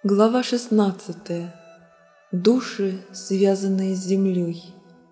Глава 16. Души, связанные с землей.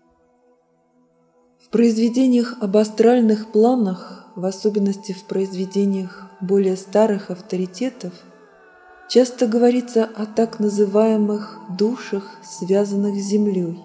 В произведениях об астральных планах, в особенности в произведениях более старых авторитетов, часто говорится о так называемых душах, связанных с землей.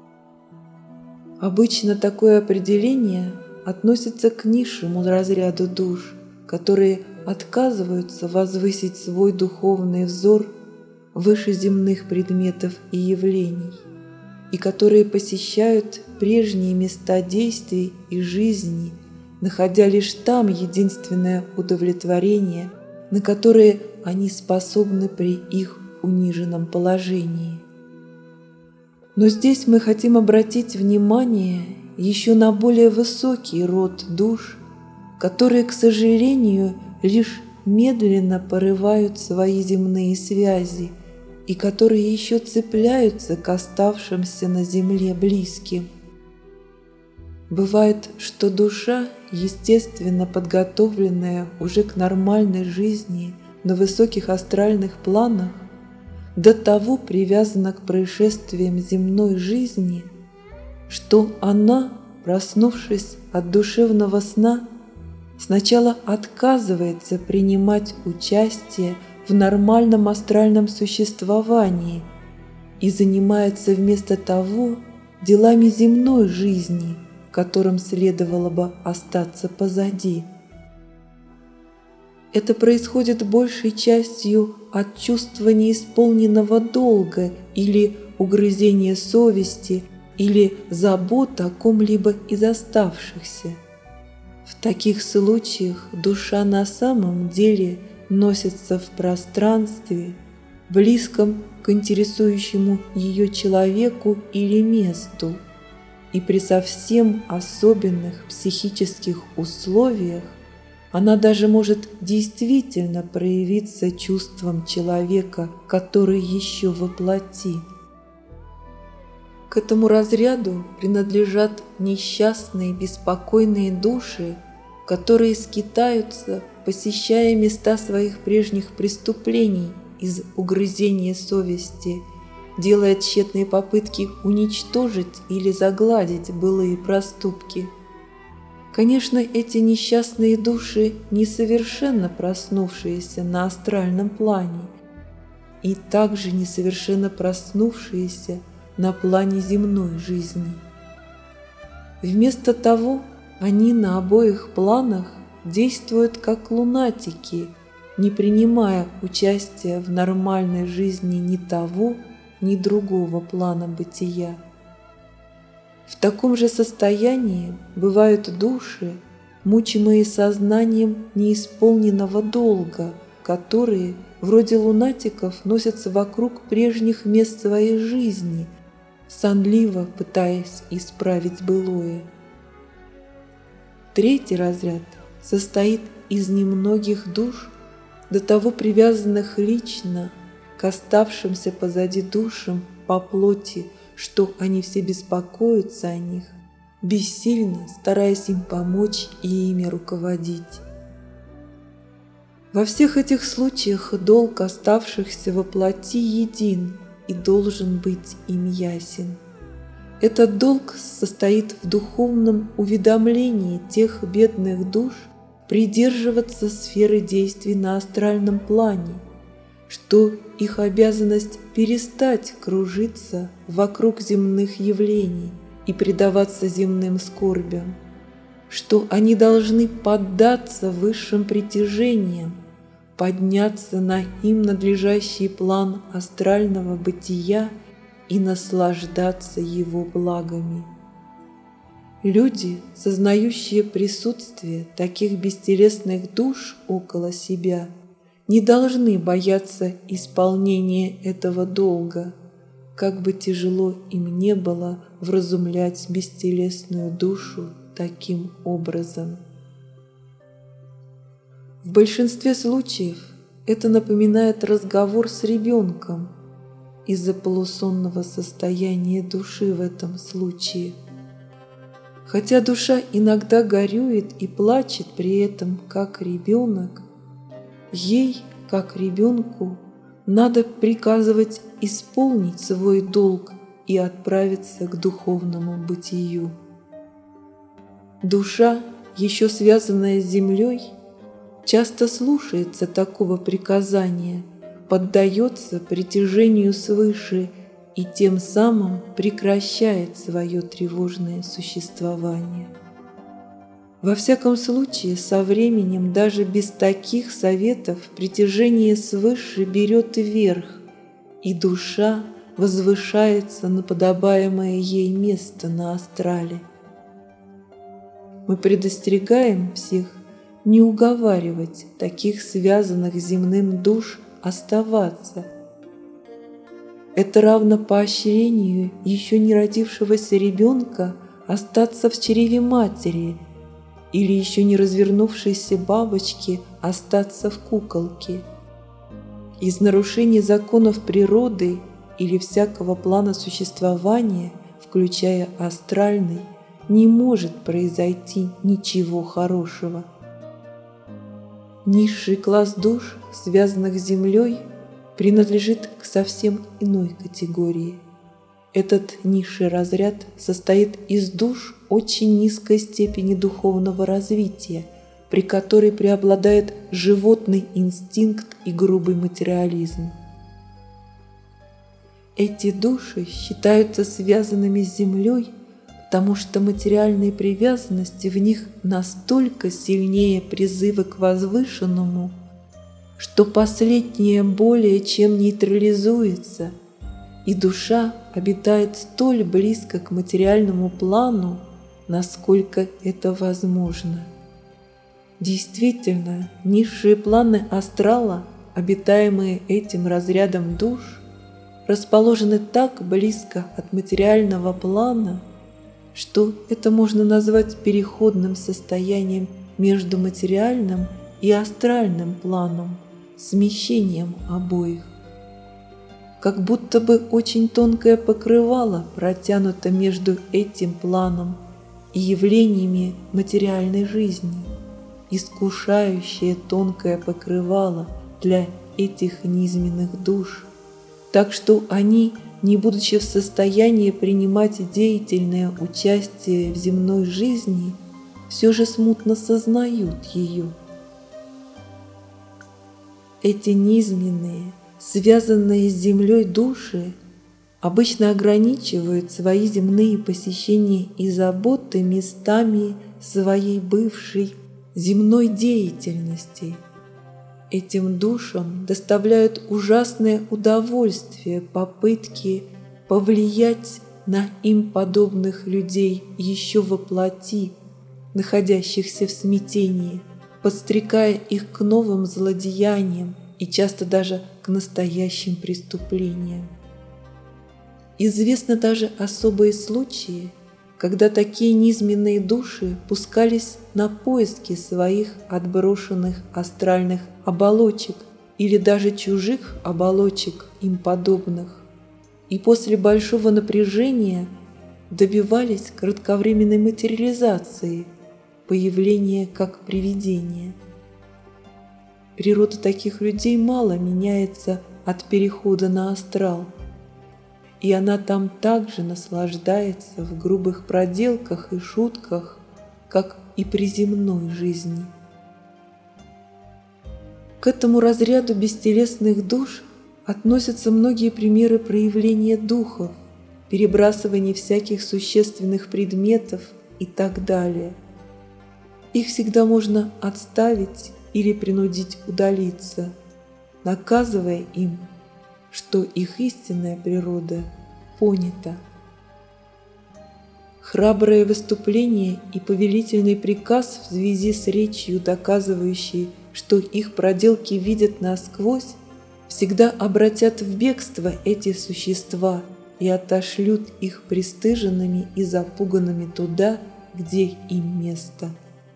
Обычно такое определение относится к низшему разряду душ, которые отказываются возвысить свой духовный взор выше земных предметов и явлений, и которые посещают прежние места действий и жизни, находя лишь там единственное удовлетворение, на которое они способны при их униженном положении. Но здесь мы хотим обратить внимание еще на более высокий род душ, которые, к сожалению, лишь медленно порывают свои земные связи и которые еще цепляются к оставшимся на земле близким. Бывает, что душа, естественно подготовленная уже к нормальной жизни на высоких астральных планах, до того привязана к происшествиям земной жизни, что она, проснувшись от душевного сна, сначала отказывается принимать участие в нормальном астральном существовании и занимается вместо того делами земной жизни, которым следовало бы остаться позади. Это происходит большей частью от чувства неисполненного долга или угрызения совести или забот о ком-либо из оставшихся. В таких случаях душа на самом деле носится в пространстве, близком к интересующему ее человеку или месту, и при совсем особенных психических условиях она даже может действительно проявиться чувством человека, который еще во плоти. К этому разряду принадлежат несчастные, беспокойные души, которые скитаются, посещая места своих прежних преступлений из угрызения совести, делая тщетные попытки уничтожить или загладить былые проступки. Конечно, эти несчастные души несовершенно проснувшиеся на астральном плане и также несовершенно проснувшиеся на плане земной жизни. Вместо того, они на обоих планах действуют как лунатики, не принимая участия в нормальной жизни ни того, ни другого плана бытия. В таком же состоянии бывают души, мучимые сознанием неисполненного долга, которые, вроде лунатиков, носятся вокруг прежних мест своей жизни, сонливо пытаясь исправить былое. Третий разряд состоит из немногих душ, до того привязанных лично к оставшимся позади душам по плоти, что они все беспокоятся о них, бессильно стараясь им помочь и ими руководить. Во всех этих случаях долг оставшихся во плоти един и должен быть им ясен. Этот долг состоит в духовном уведомлении тех бедных душ придерживаться сферы действий на астральном плане, что их обязанность перестать кружиться вокруг земных явлений и предаваться земным скорбям, что они должны поддаться высшим притяжениям, подняться на им надлежащий план астрального бытия и наслаждаться его благами. Люди, сознающие присутствие таких бестелесных душ около себя, не должны бояться исполнения этого долга, как бы тяжело им не было вразумлять бестелесную душу таким образом. В большинстве случаев это напоминает разговор с ребенком из-за полусонного состояния души в этом случае. Хотя душа иногда горюет и плачет при этом, как ребенок, ей, как ребенку, надо приказывать исполнить свой долг и отправиться к духовному бытию. Душа, еще связанная с землей, часто слушается такого приказания, поддается притяжению свыше и тем самым прекращает свое тревожное существование. Во всяком случае, со временем даже без таких советов притяжение свыше берет верх, и душа возвышается на подобаемое ей место на астрале. Мы предостерегаем всех не уговаривать таких связанных с земным душ оставаться. Это равно поощрению еще не родившегося ребенка остаться в чреве матери или еще не развернувшейся бабочки остаться в куколке. Из нарушения законов природы или всякого плана существования, включая астральный, не может произойти ничего хорошего. Низший класс душ, связанных с землей, принадлежит к совсем иной категории. Этот низший разряд состоит из душ очень низкой степени духовного развития, при которой преобладает животный инстинкт и грубый материализм. Эти души считаются связанными с землей, потому что материальные привязанности в них настолько сильнее призыва к возвышенному, что последнее более чем нейтрализуется, и душа обитает столь близко к материальному плану, насколько это возможно. Действительно, низшие планы астрала, обитаемые этим разрядом душ, расположены так близко от материального плана, что это можно назвать переходным состоянием между материальным и астральным планом, смещением обоих. Как будто бы очень тонкое покрывало протянуто между этим планом и явлениями материальной жизни, искушающее тонкое покрывало для этих низменных душ, так что они, не будучи в состоянии принимать деятельное участие в земной жизни, все же смутно сознают ее. Эти низменные, связанные с землей души, обычно ограничивают свои земные посещения и заботы местами своей бывшей земной деятельности. Этим душам доставляют ужасное удовольствие попытки повлиять на им подобных людей еще во плоти, находящихся в смятении, подстрекая их к новым злодеяниям и часто даже к настоящим преступлениям. Известны даже особые случаи, когда такие низменные души пускались на поиски своих отброшенных астральных оболочек или даже чужих оболочек им подобных, и после большого напряжения добивались кратковременной материализации, появления как привидения. Природа таких людей мало меняется от перехода на астрал, и она там также наслаждается в грубых проделках и шутках, как и при земной жизни. К этому разряду бестелесных душ относятся многие примеры проявления духов, перебрасывания всяких существенных предметов и так далее. Их всегда можно отставить или принудить удалиться, наказывая им, что их истинная природа понята. Храброе выступление и повелительный приказ в связи с речью, доказывающей, что их проделки видят насквозь, всегда обратят в бегство эти существа и отошлют их пристыженными и запуганными туда, где им место.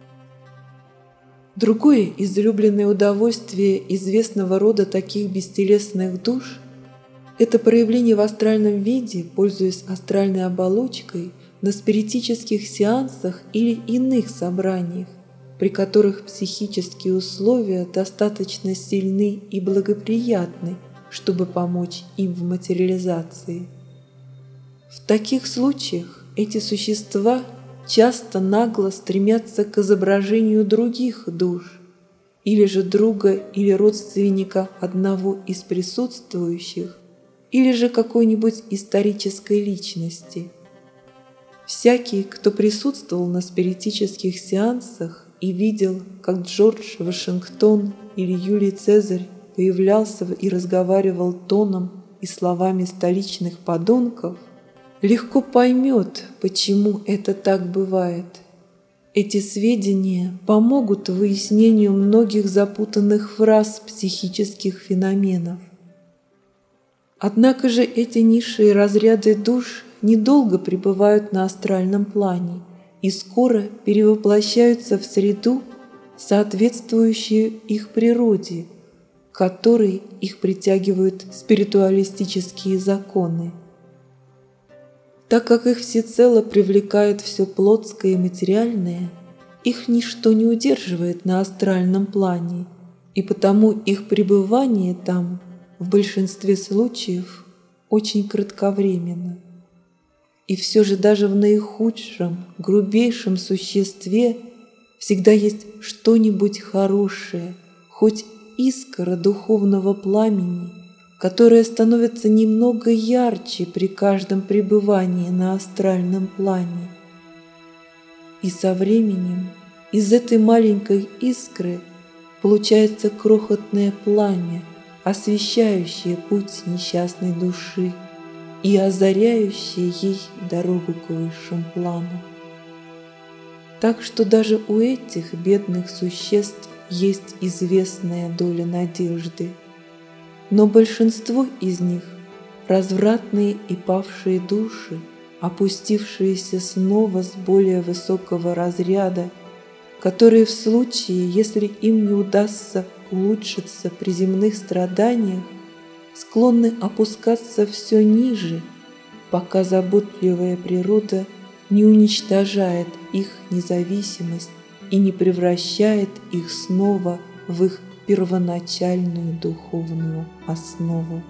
Другое излюбленное удовольствие известного рода таких бестелесных душ – это проявление в астральном виде, пользуясь астральной оболочкой, на спиритических сеансах или иных собраниях, при которых психические условия достаточно сильны и благоприятны, чтобы помочь им в материализации. В таких случаях эти существа часто нагло стремятся к изображению других душ, или же друга или родственника одного из присутствующих, или же какой-нибудь исторической личности. Всякий, кто присутствовал на спиритических сеансах и видел, как Джордж Вашингтон или Юлий Цезарь появлялся и разговаривал тоном и словами столичных подонков, легко поймет, почему это так бывает. Эти сведения помогут выяснению многих запутанных фраз психических феноменов. Однако же эти низшие разряды душ недолго пребывают на астральном плане и скоро перевоплощаются в среду, соответствующую их природе, к которой их притягивают спиритуалистические законы. Так как их всецело привлекает все плотское и материальное, их ничто не удерживает на астральном плане, и потому их пребывание там в большинстве случаев очень кратковременно. И все же даже в наихудшем, грубейшем существе всегда есть что-нибудь хорошее, хоть искра духовного пламени, которая становится немного ярче при каждом пребывании на астральном плане. И со временем из этой маленькой искры получается крохотное пламя, освещающее путь несчастной души и озаряющее ей дорогу к высшим планам. Так что даже у этих бедных существ есть известная доля надежды. Но большинство из них – развратные и павшие души, опустившиеся снова с более высокого разряда, которые в случае, если им не удастся улучшиться при земных страданиях, склонны опускаться все ниже, пока заботливая природа не уничтожает их независимость и не превращает их снова в их первоначальную духовную основу.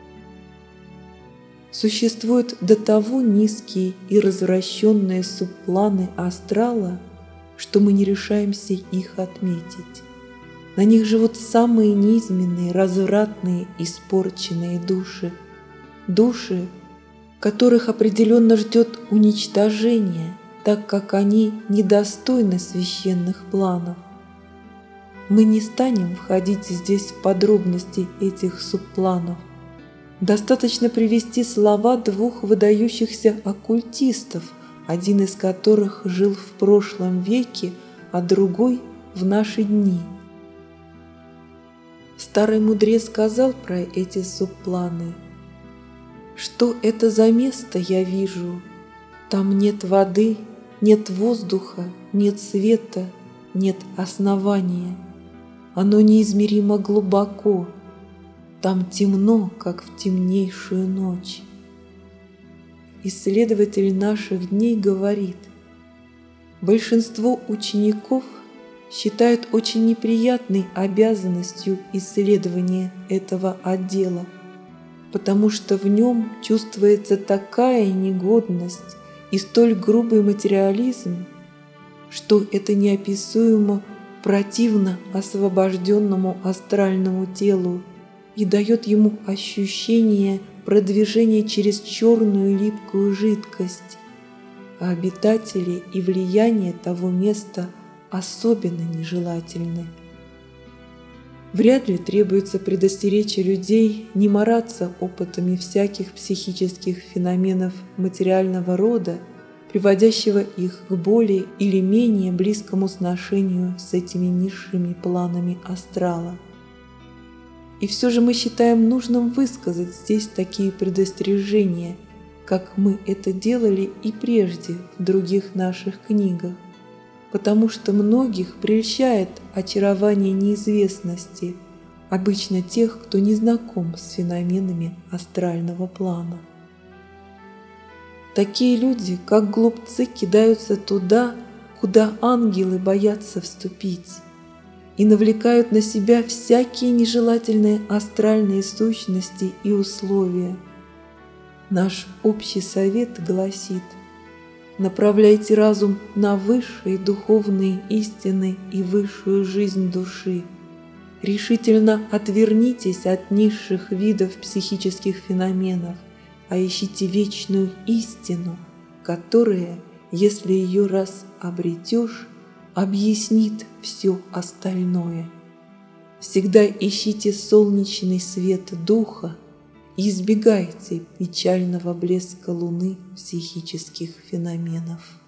Существуют до того низкие и развращенные субпланы астрала, что мы не решаемся их отметить. На них живут самые низменные, развратные, испорченные души, души, которых определенно ждет уничтожение, так как они недостойны священных планов. Мы не станем входить здесь в подробности этих субпланов. Достаточно привести слова двух выдающихся оккультистов, один из которых жил в прошлом веке, а другой в наши дни. Старый мудрец сказал про эти субпланы: «Что это за место я вижу? Там нет воды, нет воздуха, нет света, нет основания. Оно неизмеримо глубоко, там темно, как в темнейшую ночь». Исследователь наших дней говорит: большинство учеников считают очень неприятной обязанностью исследования этого отдела, потому что в нем чувствуется такая негодность и столь грубый материализм, что это неописуемо противно освобожденному астральному телу и дает ему ощущение продвижения через черную липкую жидкость, а обитатели и влияние того места особенно нежелательны. Вряд ли требуется предостеречь людей не мараться опытами всяких психических феноменов материального рода, приводящего их к более или менее близкому сношению с этими низшими планами астрала. И все же мы считаем нужным высказать здесь такие предостережения, как мы это делали и прежде в других наших книгах, потому что многих прельщает очарование неизвестности, обычно тех, кто не знаком с феноменами астрального плана. Такие люди, как глупцы, кидаются туда, куда ангелы боятся вступить, и навлекают на себя всякие нежелательные астральные сущности и условия. Наш общий совет гласит: направляйте разум на высшие духовные истины и высшую жизнь души. Решительно отвернитесь от низших видов психических феноменов, а ищите вечную истину, которая, если ее раз обретешь, объяснит все остальное. Всегда ищите солнечный свет духа и избегайте печального блеска луны психических феноменов.